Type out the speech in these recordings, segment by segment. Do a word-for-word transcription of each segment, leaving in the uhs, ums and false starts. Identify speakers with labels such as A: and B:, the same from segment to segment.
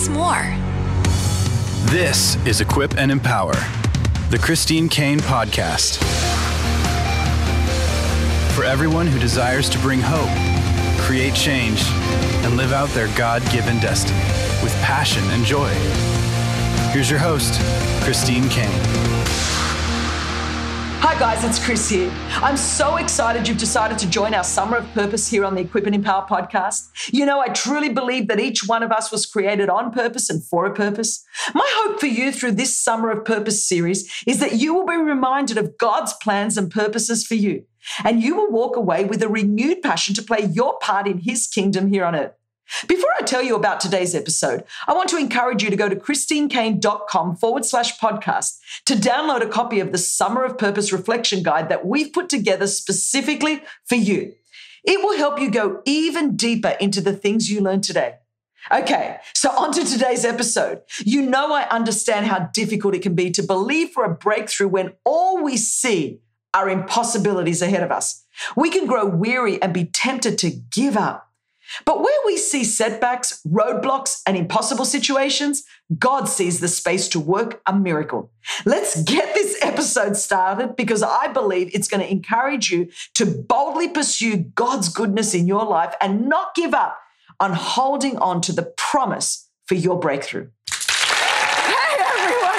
A: us more.
B: This is Equip and Empower, the Christine Caine podcast. For everyone who desires to bring hope, create change, and live out their God-given destiny with passion and joy. Here's your host, Christine Caine.
C: Hi guys, it's Chris here. I'm so excited you've decided to join our Summer of Purpose here on the Equip and Empower podcast. You know, I truly believe that each one of us was created on purpose and for a purpose. My hope for you through this Summer of Purpose series is that you will be reminded of God's plans and purposes for you, and you will walk away with a renewed passion to play your part in His kingdom here on earth. Before I tell you about today's episode, I want to encourage you to go to christinecaine.com forward slash podcast to download a copy of the Summer of Purpose Reflection Guide that we've put together specifically for you. It will help you go even deeper into the things you learned today. Okay, so on to today's episode. You know I understand how difficult it can be to believe for a breakthrough when all we see are impossibilities ahead of us. We can grow weary and be tempted to give up. But where we see setbacks, roadblocks, and impossible situations, God sees the space to work a miracle. Let's get this episode started because I believe it's going to encourage you to boldly pursue God's goodness in your life and not give up on holding on to the promise for your breakthrough. Hey, everyone.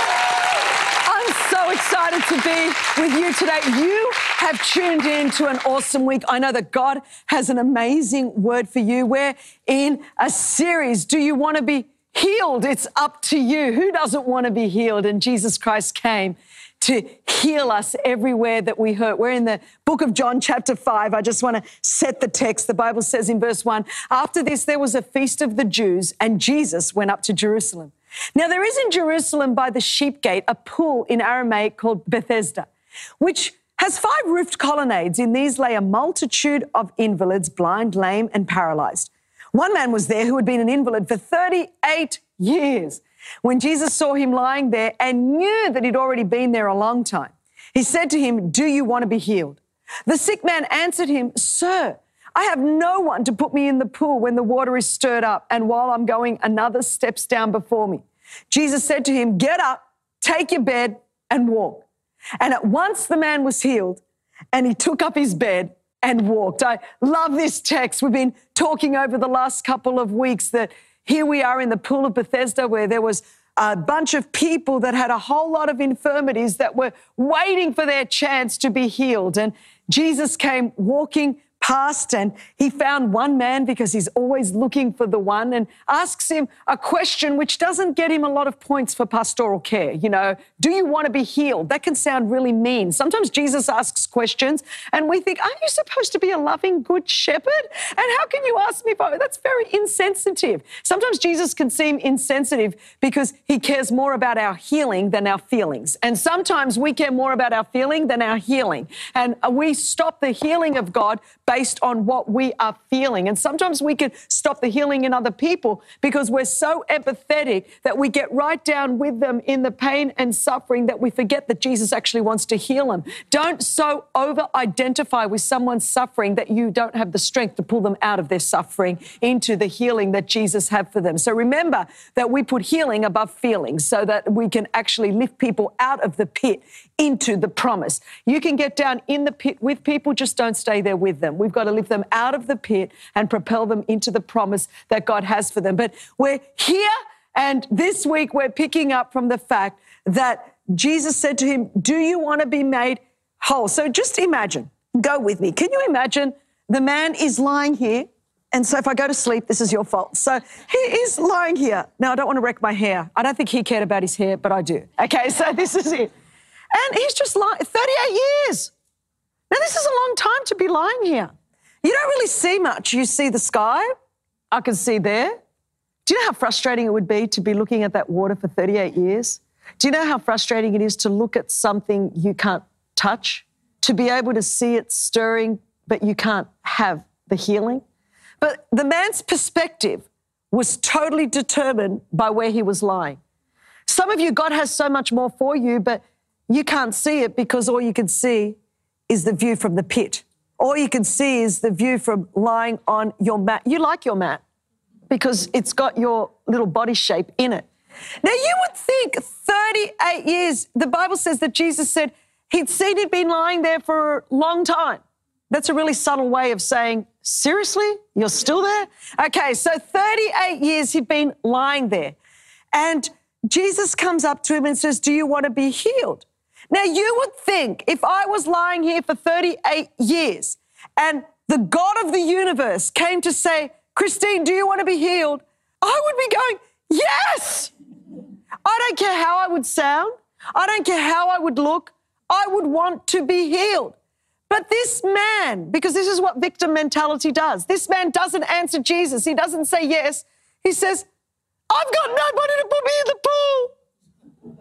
C: I'm so excited to be with you today. You have tuned in to an awesome week. I know that God has an amazing word for you. We're in a series, Do You Want to Be Healed? It's up to you. Who doesn't want to be healed? And Jesus Christ came to heal us everywhere that we hurt. We're in the book of John, chapter five. I just want to set the text. The Bible says in verse one, after this, there was a feast of the Jews, and Jesus went up to Jerusalem. Now, there is in Jerusalem by the sheep gate a pool in Aramaic called Bethesda, which has five roofed colonnades. In these lay a multitude of invalids, blind, lame, and paralyzed. One man was there who had been an invalid for thirty-eight years. When Jesus saw him lying there and knew that he'd already been there a long time, he said to him, do you want to be healed? The sick man answered him, Sir, I have no one to put me in the pool when the water is stirred up, and while I'm going, another steps down before me. Jesus said to him, get up, take your bed, and walk. And at once the man was healed, and he took up his bed and walked. I love this text. We've been talking over the last couple of weeks that here we are in the pool of Bethesda where there was a bunch of people that had a whole lot of infirmities that were waiting for their chance to be healed. And Jesus came walking past, and he found one man because he's always looking for the one, and asks him a question which doesn't get him a lot of points for pastoral care. You know, do you want to be healed? That can sound really mean. Sometimes Jesus asks questions and we think, aren't you supposed to be a loving, good shepherd? And how can you ask me for it? That's very insensitive. Sometimes Jesus can seem insensitive because he cares more about our healing than our feelings. And sometimes we care more about our feeling than our healing. And we stop the healing of God based on what we are feeling. And sometimes we can stop the healing in other people because we're so empathetic that we get right down with them in the pain and suffering that we forget that Jesus actually wants to heal them. Don't so over-identify with someone's suffering that you don't have the strength to pull them out of their suffering into the healing that Jesus had for them. So remember that we put healing above feelings so that we can actually lift people out of the pit into the promise. You can get down in the pit with people, just don't stay there with them. We've got to lift them out of the pit and propel them into the promise that God has for them. But we're here, and this week we're picking up from the fact that Jesus said to him, do you want to be made whole? So just imagine, go with me. Can you imagine the man is lying here? And so if I go to sleep, this is your fault. So he is lying here. Now, I don't want to wreck my hair. I don't think he cared about his hair, but I do. Okay, so this is it. And he's just lying, thirty-eight years. Now, this is a long time to be lying here. You don't really see much. You see the sky. I can see there. Do you know how frustrating it would be to be looking at that water for thirty-eight years? Do you know how frustrating it is to look at something you can't touch, to be able to see it stirring, but you can't have the healing? But the man's perspective was totally determined by where he was lying. Some of you, God has so much more for you, but you can't see it because all you can see is the view from the pit. All you can see is the view from lying on your mat. You like your mat.
A: because it's got your little body shape in it. Now, you would think thirty-eight years, the Bible says that Jesus said he'd seen he'd been lying there for a long time. That's a really subtle way of saying, seriously, you're still there? Okay, so thirty-eight years he'd been lying there. And Jesus comes up to him and says, do you want to be healed? Now, you would think if I was lying here for thirty-eight years and the God of the universe came to say, Christine, do you want to be healed? I would be going, yes! I don't care how I would sound. I don't care how I would look. I would want to be healed. But this man, because this is what victim mentality does, this man doesn't answer Jesus. He doesn't say yes. He says, I've got nobody to put me in the pool.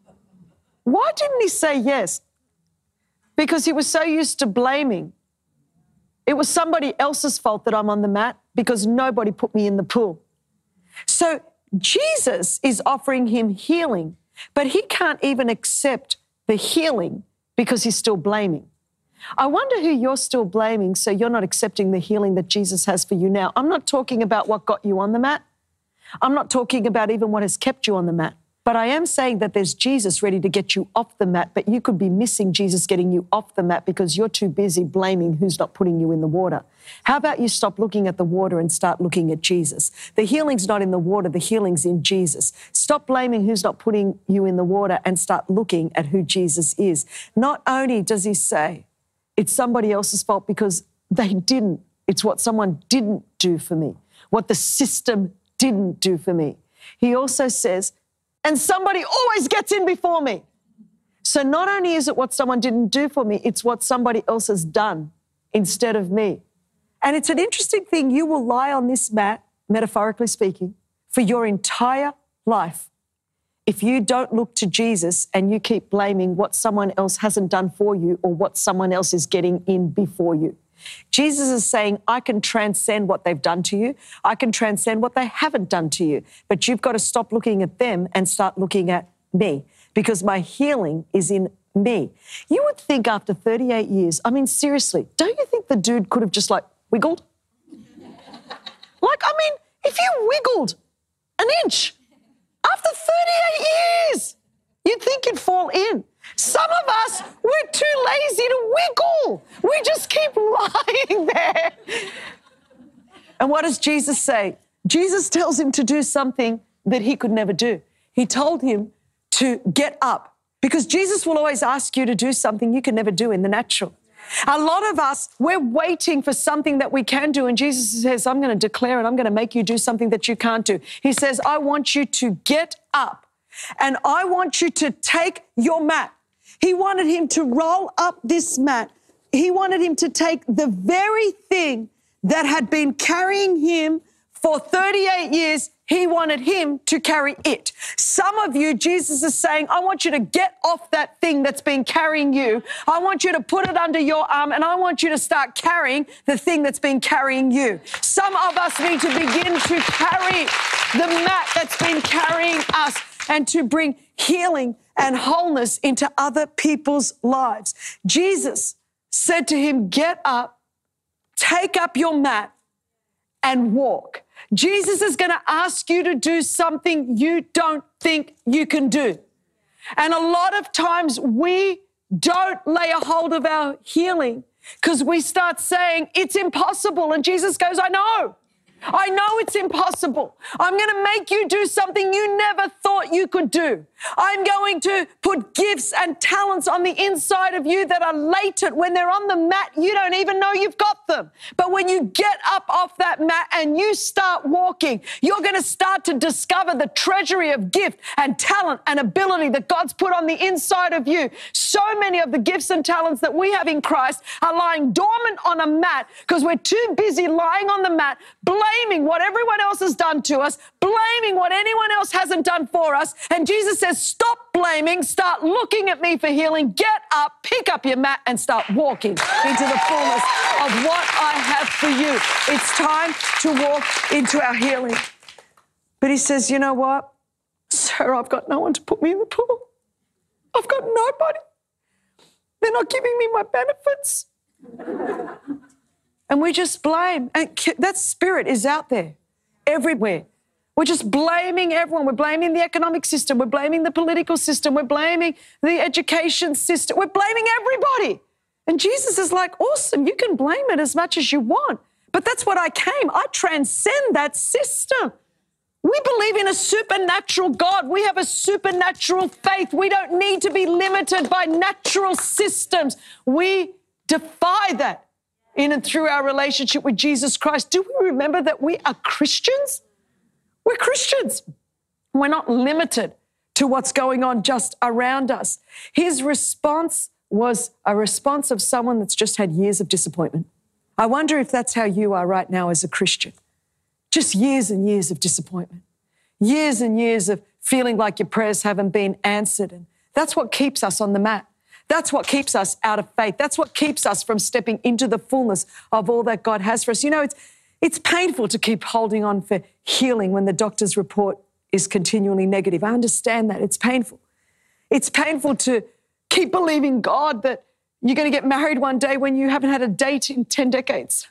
A: Why didn't he say yes? Because he was so used to blaming. It was somebody else's fault that I'm on the mat because nobody put me in the pool. So Jesus is offering him healing, but he can't even accept the healing because he's still blaming. I wonder who you're still blaming so you're not accepting the healing that Jesus has for you now. I'm not talking about what got you on the mat. I'm not talking about even what has kept you on the mat. But I am saying that there's Jesus ready to get you off the mat, but you could be missing Jesus getting you off the mat because you're too busy blaming who's not putting you in the water. How about you stop looking at the water and start looking at Jesus? The healing's not in the water, the healing's in Jesus. Stop blaming who's not putting you in the water and start looking at who Jesus is. Not only does he say it's somebody else's fault because they didn't, it's what someone didn't do for me, what the system didn't do for me. He also says, and somebody always gets in before me. So not only is it what someone didn't do for me, it's what somebody else has done instead of me. And it's an interesting thing. You will lie on this mat, metaphorically speaking, for your entire life if you don't look to Jesus and you keep blaming what someone else hasn't done for you or what someone else is getting in before you. Jesus is saying, I can transcend what they've done to you. I can transcend what they haven't done to you. But you've got to stop looking at them and start looking at me because my healing is in me. You would think after thirty-eight years, I mean, seriously, don't you think the dude could have just like wiggled? Like, I mean, if you wiggled an inch after thirty-eight years, you'd think you'd fall in. Some of us, we're too lazy to wiggle. We just keep lying there. And what does Jesus say? Jesus tells him to do something that he could never do. He told him to get up because Jesus will always ask you to do something you can never do in the natural. A lot of us, we're waiting for something that we can do, and Jesus says, I'm going to declare it. I'm going to make you do something that you can't do. He says, I want you to get up. And I want you to take your mat. He wanted him to roll up this mat. He wanted him to take the very thing that had been carrying him for thirty-eight years. He wanted him to carry it. Some of you, Jesus is saying, I want you to get off that thing that's been carrying you. I want you to put it under your arm, and I want you to start carrying the thing that's been carrying you. Some of us need to begin to carry the mat that's been carrying us and to bring healing and wholeness into other people's lives. Jesus said to him, get up, take up your mat, and walk. Jesus is going to ask you to do something you don't think you can do. And a lot of times we don't lay a hold of our healing because we start saying it's impossible. And Jesus goes, I know. I know it's impossible. I'm going to make you do something you never thought you could do. I'm going to put gifts and talents on the inside of you that are latent. When they're on the mat, you don't even know you've got them. But when you get up off that mat and you start walking, you're going to start to discover the treasury of gift and talent and ability that God's put on the inside of you. So many of the gifts and talents that we have in Christ are lying dormant on a mat because we're too busy lying on the mat, blaming what everyone else has done to us, blaming what anyone else hasn't done for us. And Jesus says, stop blaming, start looking at me for healing, get up, pick up your mat and start walking into the fullness of what I have for you. It's time to walk into our healing. But he says, you know what? Sir, I've got no one to put me in the pool. I've got nobody. They're not giving me my benefits. And we just blame. And that spirit is out there. everywhere. We're just blaming everyone. We're blaming the economic system. We're blaming the political system. We're blaming the education system. We're blaming everybody. And Jesus is like, awesome, you can blame it as much as you want. But that's what I came. I transcend that system. We believe in a supernatural God. We have a supernatural faith. We don't need to be limited by natural systems. We defy that in and through our relationship with Jesus Christ. Do we remember that we are Christians? We're Christians. We're not limited to what's going on just around us. His response was a response of someone that's just had years of disappointment. I wonder if that's how you are right now as a Christian. Just years and years of disappointment. Years and years of feeling like your prayers haven't been answered. And that's what keeps us on the mat. That's what keeps us out of faith. That's what keeps us from stepping into the fullness of all that God has for us. You know, it's It's painful to keep holding on for healing when the doctor's report is continually negative. I understand that. It's painful. It's painful to keep believing God that you're going to get married one day when you haven't had a date in ten decades.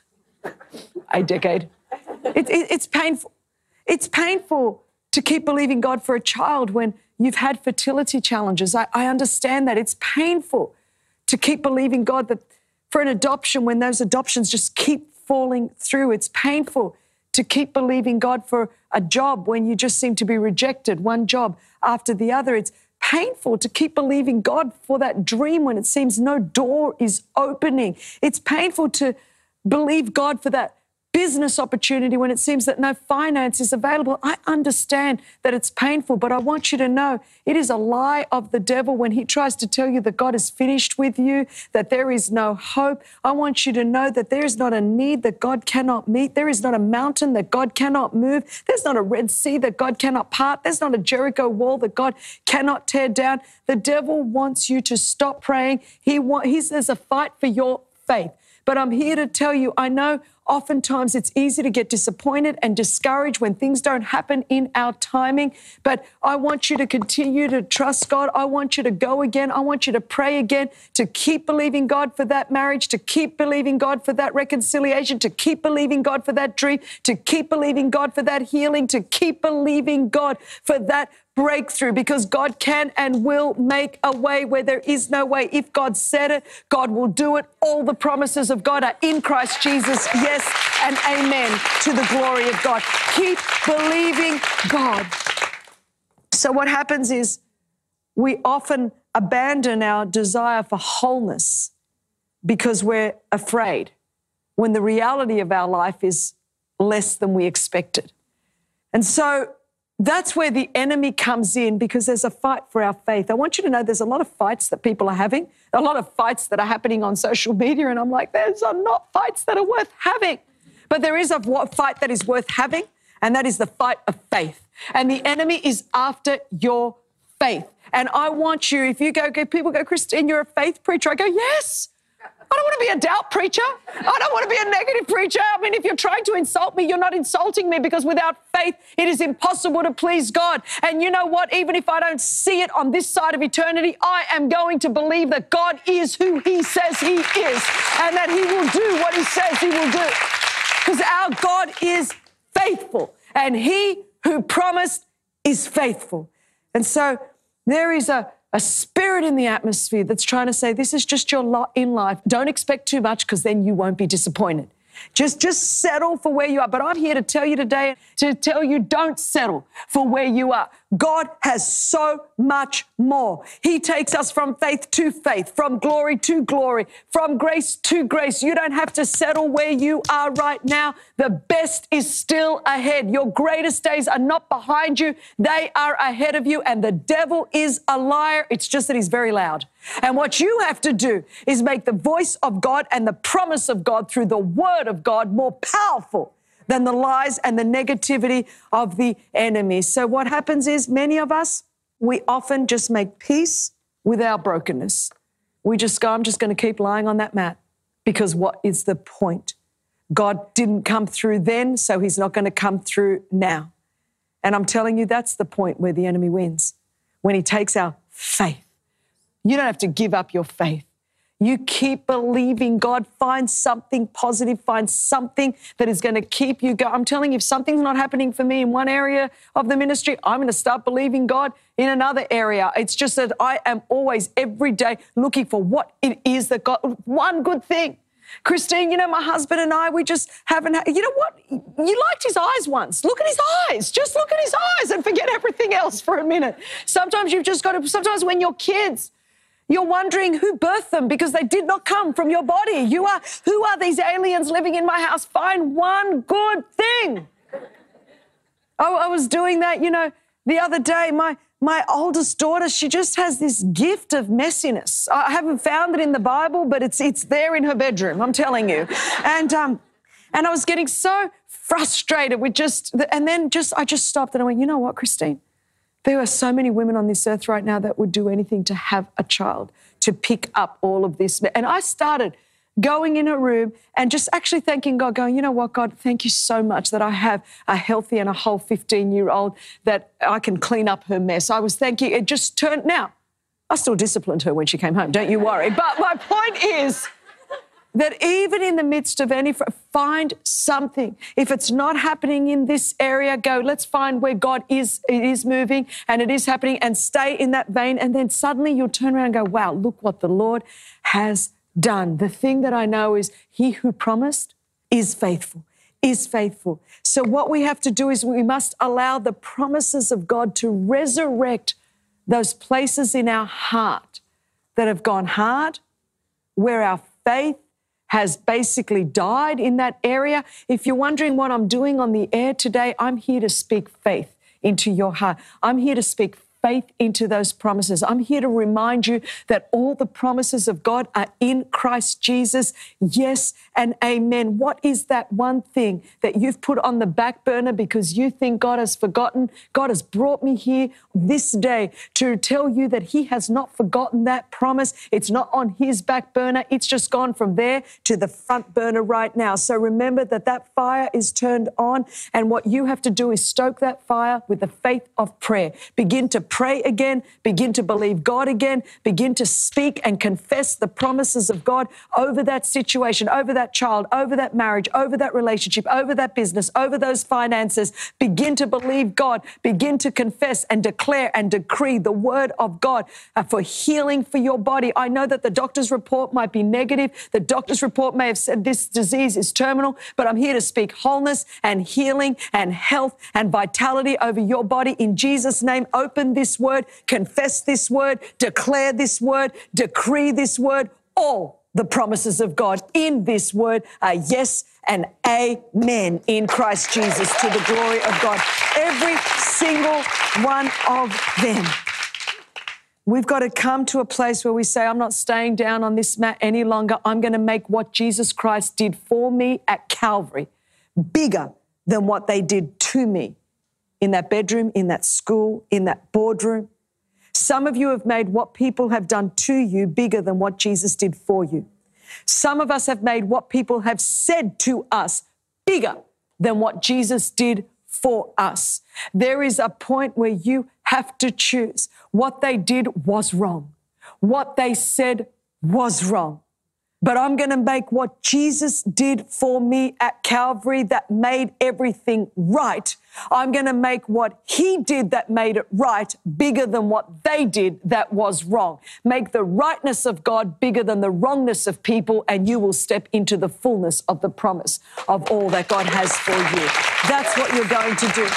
A: A decade. It, it, it's painful. It's painful to keep believing God for a child when you've had fertility challenges. I, I understand that. It's painful to keep believing God that for an adoption when those adoptions just keep falling through. It's painful to keep believing God for a job when you just seem to be rejected, one job after the other. It's painful to keep believing God for that dream when it seems no door is opening. It's painful to believe God for that business opportunity when it seems that no finance is available. I understand that it's painful, but I want you to know it is a lie of the devil when he tries to tell you that God is finished with you, that there is no hope. I want you to know that there is not a need that God cannot meet. There is not a mountain that God cannot move. There's not a Red Sea that God cannot part. There's not a Jericho wall that God cannot tear down. The devil wants you to stop praying. He want, he says a fight for your faith. But I'm here to tell you, I know oftentimes it's easy to get disappointed and discouraged when things don't happen in our timing. But I want you to continue to trust God. I want you to go again. I want you to pray again, to keep believing God for that marriage, to keep believing God for that reconciliation, to keep believing God for that dream, to keep believing God for that healing, to keep believing God for that breakthrough, because God can and will make a way where there is no way. If God said it, God will do it. All the promises of God are in Christ Jesus. Yes and amen to the glory of God. Keep believing God. So what happens is we often abandon our desire for wholeness because we're afraid when the reality of our life is less than we expected. And so that's where the enemy comes in, because there's a fight for our faith. I want you to know there's a lot of fights that people are having, a lot of fights that are happening on social media, and I'm like, there's not fights that are worth having. But there is a fight that is worth having, and that is the fight of faith. And the enemy is after your faith. And I want you, if you go, people go, Christine, you're a faith preacher. I go, yes. I don't want to be a doubt preacher. I don't want to be a negative preacher. I mean, if you're trying to insult me, you're not insulting me, because without faith, it is impossible to please God. And you know what? Even if I don't see it on this side of eternity, I am going to believe that God is who he says he is, and that he will do what he says he will do. Because our God is faithful, and he who promised is faithful. And so there is a A spirit in the atmosphere that's trying to say, this is just your lot in life. Don't expect too much, because then you won't be disappointed. Just, just settle for where you are. But I'm here to tell you today, to tell you, don't settle for where you are. God has so much more. He takes us from faith to faith, from glory to glory, from grace to grace. You don't have to settle where you are right now. The best is still ahead. Your greatest days are not behind you. They are ahead of you. And the devil is a liar. It's just that he's very loud. And what you have to do is make the voice of God and the promise of God through the word of God more powerful than the lies and the negativity of the enemy. So what happens is, many of us, we often just make peace with our brokenness. We just go, I'm just going to keep lying on that mat, because what is the point? God didn't come through then, so he's not going to come through now. And I'm telling you, that's the point where the enemy wins, when he takes our faith. You don't have to give up your faith. You keep believing God. Find something positive. Find something that is going to keep you going. I'm telling you, if something's not happening for me in one area of the ministry, I'm going to start believing God in another area. It's just that I am always, every day, looking for what it is that God, one good thing. Christine, you know, my husband and I, we just haven't, had, you know what? You liked his eyes once. Look at his eyes. Just look at his eyes and forget everything else for a minute. Sometimes you've just got to, sometimes when you're kids, you're wondering who birthed them because they did not come from your body. You are, who are these aliens living in my house? Find one good thing. I, I was doing that, you know, the other day. My, my oldest daughter, she just has this gift of messiness. I haven't found it in the Bible, but it's, it's there in her bedroom, I'm telling you. And, um, and I was getting so frustrated with just, and then just, I just stopped and I went, you know what, Christine? There are so many women on this earth right now that would do anything to have a child, to pick up all of this. And I started going in a room and just actually thanking God, going, you know what, God, thank you so much that I have a healthy and a whole fifteen-year-old that I can clean up her mess. I was thanking, it just turned, now, I still disciplined her when she came home, don't you worry. But my point is that even in the midst of any, find something. If it's not happening in this area, go, let's find where God is, it is moving and it is happening, and stay in that vein. And then suddenly you'll turn around and go, wow, look what the Lord has done. The thing that I know is he who promised is faithful, is faithful. So what we have to do is we must allow the promises of God to resurrect those places in our heart that have gone hard, where our faith has basically died in that area. If you're wondering what I'm doing on the air today, I'm here to speak faith into your heart. I'm here to speak faith into those promises. I'm here to remind you that all the promises of God are in Christ Jesus. Yes and amen. What is that one thing that you've put on the back burner because you think God has forgotten? God has brought me here this day to tell you that he has not forgotten that promise. It's not on his back burner. It's just gone from there to the front burner right now. So remember that that fire is turned on, and what you have to do is stoke that fire with the faith of prayer. Begin to pray again, begin to believe God again, begin to speak and confess the promises of God over that situation, over that child, over that marriage, over that relationship, over that business, over those finances. Begin to believe God, begin to confess and declare and decree the word of God uh, for healing for your body. I know that the doctor's report might be negative. The doctor's report may have said this disease is terminal, but I'm here to speak wholeness and healing and health and vitality over your body in Jesus' name. Open this word, confess this word, declare this word, decree this word. All the promises of God in this word are yes and amen in Christ Jesus, to the glory of God. Every single one of them. We've got to come to a place where we say, I'm not staying down on this mat any longer. I'm going to make what Jesus Christ did for me at Calvary bigger than what they did to me in that bedroom, in that school, in that boardroom. Some of you have made what people have done to you bigger than what Jesus did for you. Some of us have made what people have said to us bigger than what Jesus did for us. There is a point where you have to choose. What they did was wrong. What they said was wrong. But I'm going to make what Jesus did for me at Calvary that made everything right. I'm going to make what he did that made it right bigger than what they did that was wrong. Make the rightness of God bigger than the wrongness of people, and you will step into the fullness of the promise of all that God has for you. That's what you're going to do.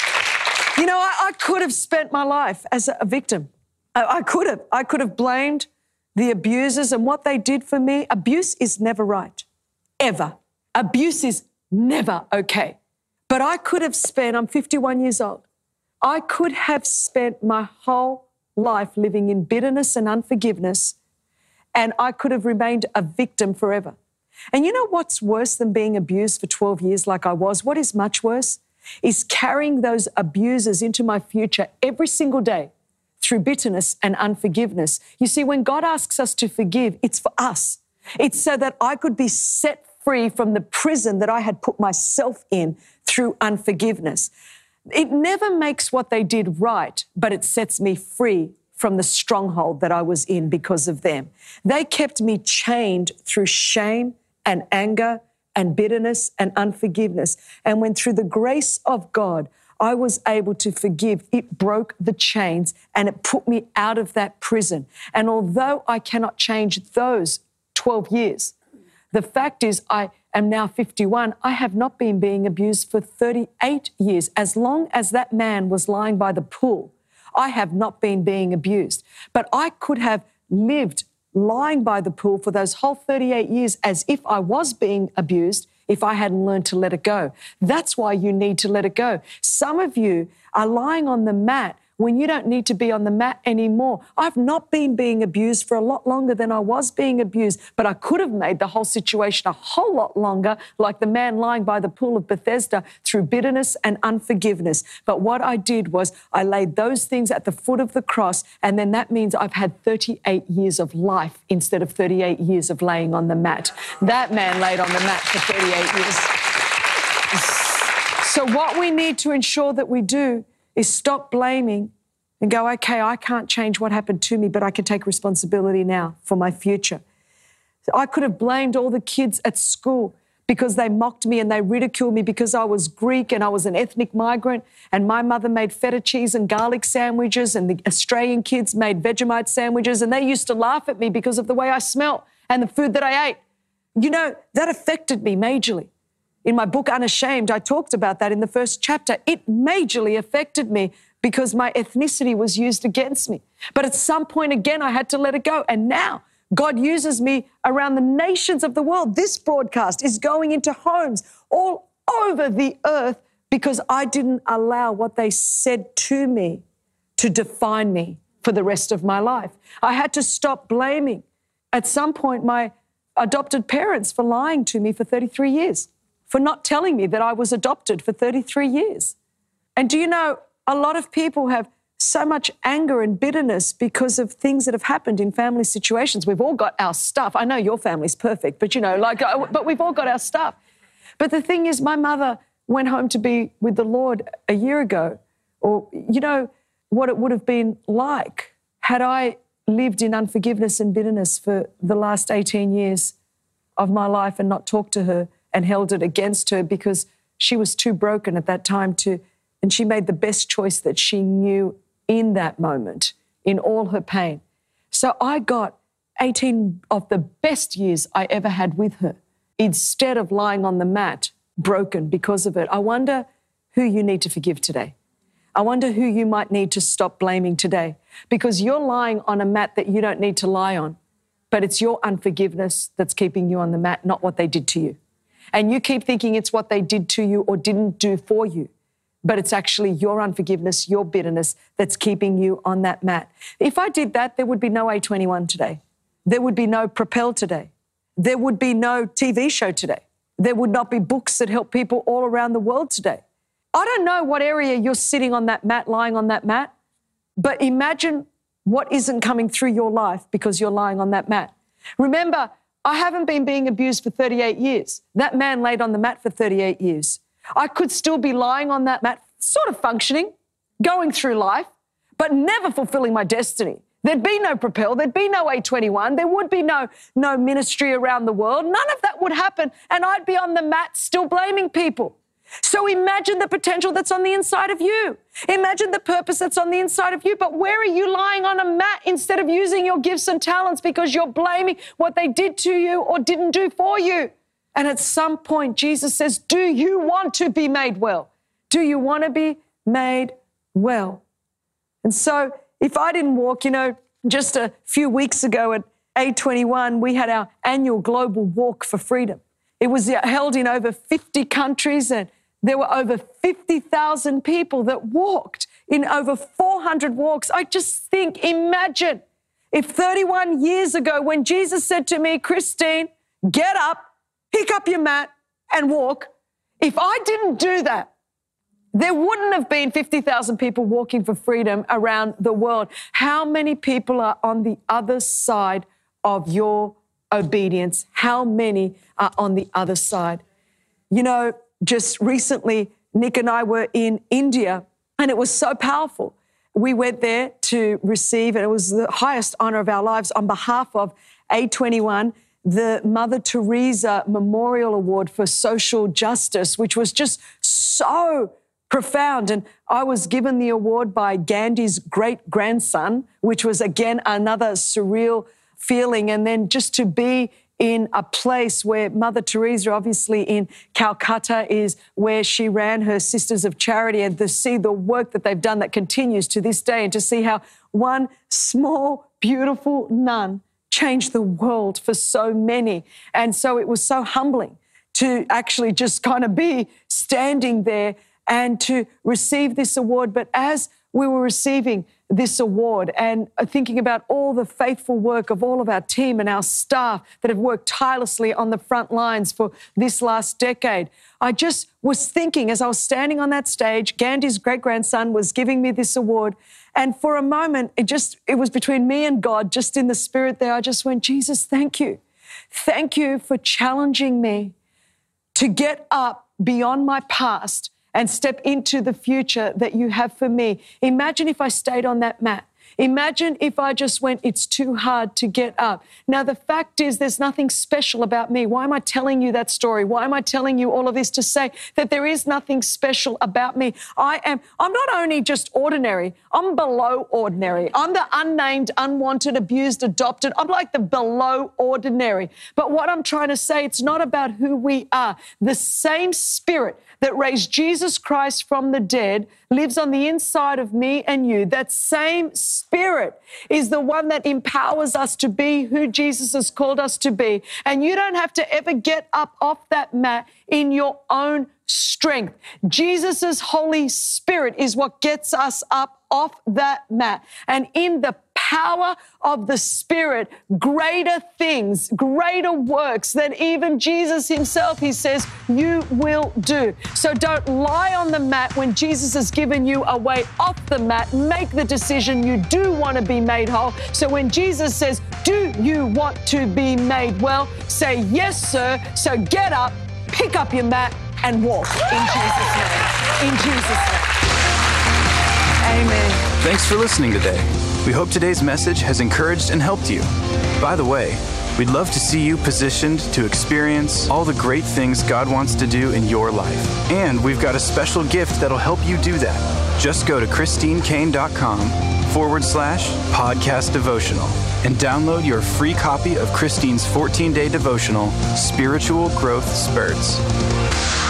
A: You know, I, I could have spent my life as a, a victim. I, I could have. I could have blamed the abusers and what they did for me. Abuse is never right, ever. Abuse is never okay. But I could have spent, I'm fifty-one years old, I could have spent my whole life living in bitterness and unforgiveness, and I could have remained a victim forever. And you know what's worse than being abused for twelve years like I was? What is much worse is carrying those abusers into my future every single day through bitterness and unforgiveness. You see, when God asks us to forgive, it's for us. It's so that I could be set free from the prison that I had put myself in through unforgiveness. It never makes what they did right, but it sets me free from the stronghold that I was in because of them. They kept me chained through shame and anger and bitterness and unforgiveness. And when through the grace of God, I was able to forgive, it broke the chains and it put me out of that prison. And although I cannot change those twelve years, the fact is I am now fifty-one. I have not been being abused for thirty-eight years. As long as that man was lying by the pool, I have not been being abused. But I could have lived lying by the pool for those whole thirty-eight years as if I was being abused if I hadn't learned to let it go. That's why you need to let it go. Some of you are lying on the mat when you don't need to be on the mat anymore. I've not been being abused for a lot longer than I was being abused, but I could have made the whole situation a whole lot longer, like the man lying by the pool of Bethesda, through bitterness and unforgiveness. But what I did was I laid those things at the foot of the cross, and then that means I've had thirty-eight years of life instead of thirty-eight years of laying on the mat. That man laid on the mat for thirty-eight years. So what we need to ensure that we do is stop blaming and go, okay, I can't change what happened to me, but I can take responsibility now for my future. I could have blamed all the kids at school because they mocked me and they ridiculed me because I was Greek and I was an ethnic migrant, and my mother made feta cheese and garlic sandwiches, and the Australian kids made Vegemite sandwiches, and they used to laugh at me because of the way I smell and the food that I ate. You know, that affected me majorly. In my book, Unashamed, I talked about that in the first chapter. It majorly affected me because my ethnicity was used against me. But at some point, again, I had to let it go. And now God uses me around the nations of the world. This broadcast is going into homes all over the earth because I didn't allow what they said to me to define me for the rest of my life. I had to stop blaming, at some point, my adopted parents for lying to me for thirty-three years. For not telling me that I was adopted for thirty-three years. And do you know, a lot of people have so much anger and bitterness because of things that have happened in family situations. We've all got our stuff. I know your family's perfect, but you know, like, but we've all got our stuff. But the thing is, my mother went home to be with the Lord a year ago, or you know what it would have been like had I lived in unforgiveness and bitterness for the last eighteen years of my life and not talked to her and held it against her because she was too broken at that time to, and she made the best choice that she knew in that moment, in all her pain. So I got eighteen of the best years I ever had with her, instead of lying on the mat, broken because of it. I wonder who you need to forgive today. I wonder who you might need to stop blaming today, because you're lying on a mat that you don't need to lie on, but it's your unforgiveness that's keeping you on the mat, not what they did to you. And you keep thinking it's what they did to you or didn't do for you, but it's actually your unforgiveness, your bitterness that's keeping you on that mat. If I did that, there would be no A twenty-one today. There would be no Propel today. There would be no T V show today. There would not be books that help people all around the world today. I don't know what area you're sitting on that mat, lying on that mat, but imagine what isn't coming through your life because you're lying on that mat. Remember, I haven't been being abused for thirty-eight years. That man laid on the mat for thirty-eight years. I could still be lying on that mat, sort of functioning, going through life, but never fulfilling my destiny. There'd be no Propel, there'd be no A twenty-one, there would be no, no ministry around the world. None of that would happen, and I'd be on the mat still blaming people. So imagine the potential that's on the inside of you. Imagine the purpose that's on the inside of you. But where are you lying on a mat instead of using your gifts and talents because you're blaming what they did to you or didn't do for you? And at some point, Jesus says, do you want to be made well? Do you want to be made well? And so if I didn't walk, you know, just a few weeks ago at A twenty-one, we had our annual global walk for freedom. It was held in over fifty countries, and there were over fifty thousand people that walked in over four hundred walks. I just think, imagine if thirty-one years ago when Jesus said to me, Christine, get up, pick up your mat and walk. If I didn't do that, there wouldn't have been fifty thousand people walking for freedom around the world. How many people are on the other side of your obedience? How many are on the other side? You know, just recently, Nick and I were in India, and it was so powerful. we went there to receive, and it was the highest honor of our lives, on behalf of A twenty-one, the Mother Teresa Memorial Award for Social Justice, which was just so profound. And I was given the award by Gandhi's great-grandson, which was, again, another surreal feeling. And then just to be in a place where Mother Teresa, obviously in Calcutta, is where she ran her Sisters of Charity, and to see the work that they've done that continues to this day, and to see how one small, beautiful nun changed the world for so many. And so it was so humbling to actually just kind of be standing there and to receive this award. But as we were receiving this award and thinking about all the faithful work of all of our team and our staff that have worked tirelessly on the front lines for this last decade, I just was thinking, as I was standing on that stage, Gandhi's great-grandson was giving me this award, and for a moment, it just, it was between me and God, just in the spirit there. I just went, Jesus, thank you. Thank you for challenging me to get up beyond my past and step into the future that you have for me. Imagine if I stayed on that mat. Imagine if I just went, it's too hard to get up. Now, the fact is there's nothing special about me. Why am I telling you that story? Why am I telling you all of this? To say that there is nothing special about me. I am, I'm not only just ordinary, I'm below ordinary. I'm the unnamed, unwanted, abused, adopted. I'm like the below ordinary. But what I'm trying to say, it's not about who we are. The same Spirit that raised Jesus Christ from the dead lives on the inside of me and you. That same Spirit is the one that empowers us to be who Jesus has called us to be. And you don't have to ever get up off that mat in your own strength. Jesus' Holy Spirit is what gets us up off that mat. And in the power of the Spirit, greater things, greater works than even Jesus himself, he says, you will do. So don't lie on the mat when Jesus has given you a way off the mat. Make the decision you do want to be made whole. So when Jesus says, do you want to be made well? Say, yes, sir. So get up, pick up your mat, and walk in Jesus' name. In Jesus' name. Amen.
B: Thanks for listening today. We hope today's message has encouraged and helped you. By the way, we'd love to see you positioned to experience all the great things God wants to do in your life. And we've got a special gift that'll help you do that. Just go to ChristineCaine.com forward slash podcast devotional and download your free copy of Christine's fourteen-day devotional, Spiritual Growth Spurts.